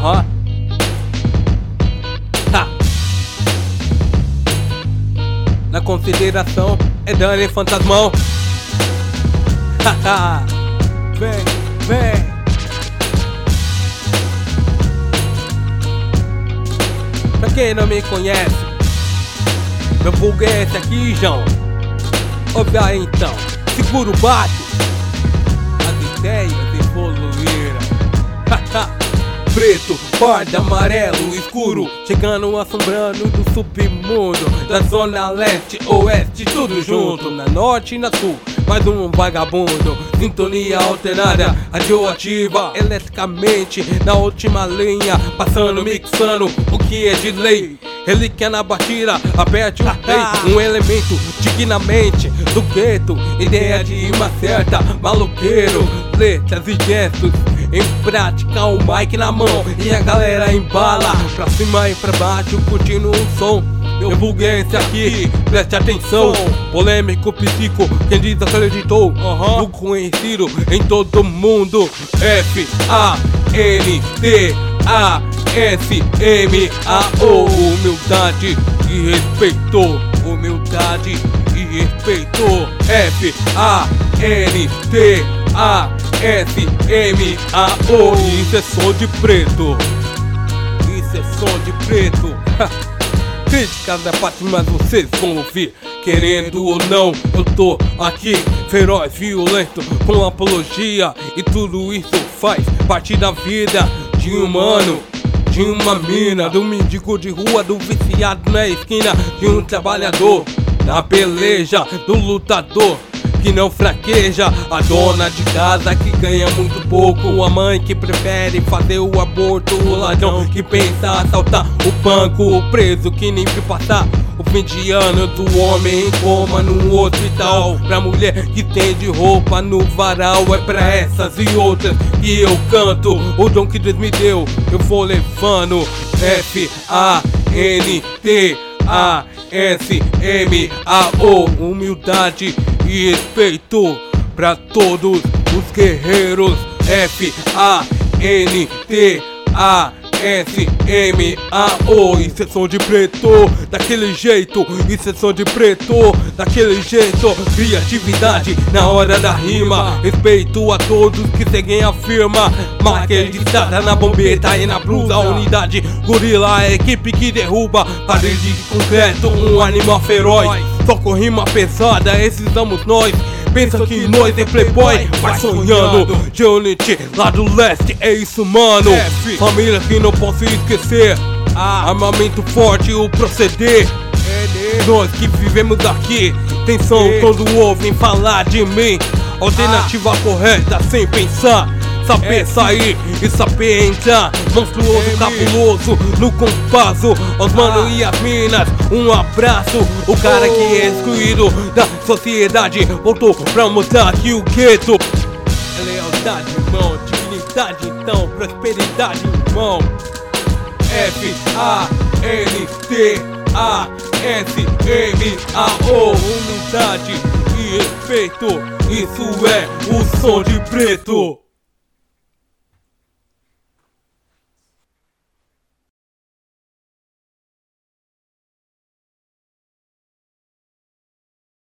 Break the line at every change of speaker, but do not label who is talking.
Na consideração é Dani Fantasmão. Vem, vem. Pra quem não me conhece, meu vulgo é esse aqui, João. Ouve aí então, segura o bate. As ideias evoluíram. Preto, pardo, amarelo, escuro, chegando assombrando do submundo, da zona leste, oeste, tudo junto, na norte e na sul, mais um vagabundo, sintonia alterada, radioativa, eletricamente, na última linha, passando, mixando o que é de lei. Relíquia na batida, aperte o play, um elemento dignamente do gueto, ideia de rima certa, maluqueiro, letras e gestos. Em prática, o mic na mão e a galera embala pra cima e pra baixo, curtindo um som. Meu vulgo é esse aqui, preste atenção. Polêmico, psico, quem diz acreditou. Vulgo conhecido em todo mundo. F-A-N-T-A-S-M-A-O. Humildade e respeito. Humildade e respeito. F-A-N-T-A-S-M-A-O. Isso é som de preto. Isso é som de preto. Críticas da parte, mas vocês vão ouvir. Querendo ou não, eu tô aqui, feroz, violento, com apologia. E tudo isso faz parte da vida de um humano, de uma mina, do mendigo de rua, do viciado na esquina, de um trabalhador na peleja, do lutador que não fraqueja, a dona de casa que ganha muito pouco, a mãe que prefere fazer o aborto, o ladrão que pensa assaltar o banco, o preso que nem viu passar o fim de ano do homem em coma no hospital, pra mulher que tem de roupa no varal. É pra essas e outras que eu canto, o dom que Deus me deu eu vou levando. F-A-N-T-A-S-M-A-O. Humildade e respeito pra todos os guerreiros. F-A-N-T-A-S-M-A-O. Isso é som de preto, daquele jeito. Isso é som de preto, daquele jeito. Criatividade na hora da rima. Respeito a todos que seguem a firma. Marca editada na bombeta e na blusa. Unidade gorila, a equipe que derruba parede de concreto, um animal feroz. Só com rima pesada, esses somos nós. Pensa que nós é playboy, vai sonhando. Unity lá do leste, é isso mano. Família que não posso esquecer. Armamento forte, o proceder. Nós que vivemos aqui, tensão quando ouvem falar de mim. Alternativa correta sem pensar. Saber sair e saber entrar. Monstruoso, cabuloso, no compasso. Os mano e as minas, um abraço. O cara que é excluído da sociedade voltou pra mostrar que o gueto é lealdade, irmão. Dignidade, então, prosperidade, irmão. F-A-N-T-A-S-M-A-O. Humildade e respeito. Isso é o som de preto.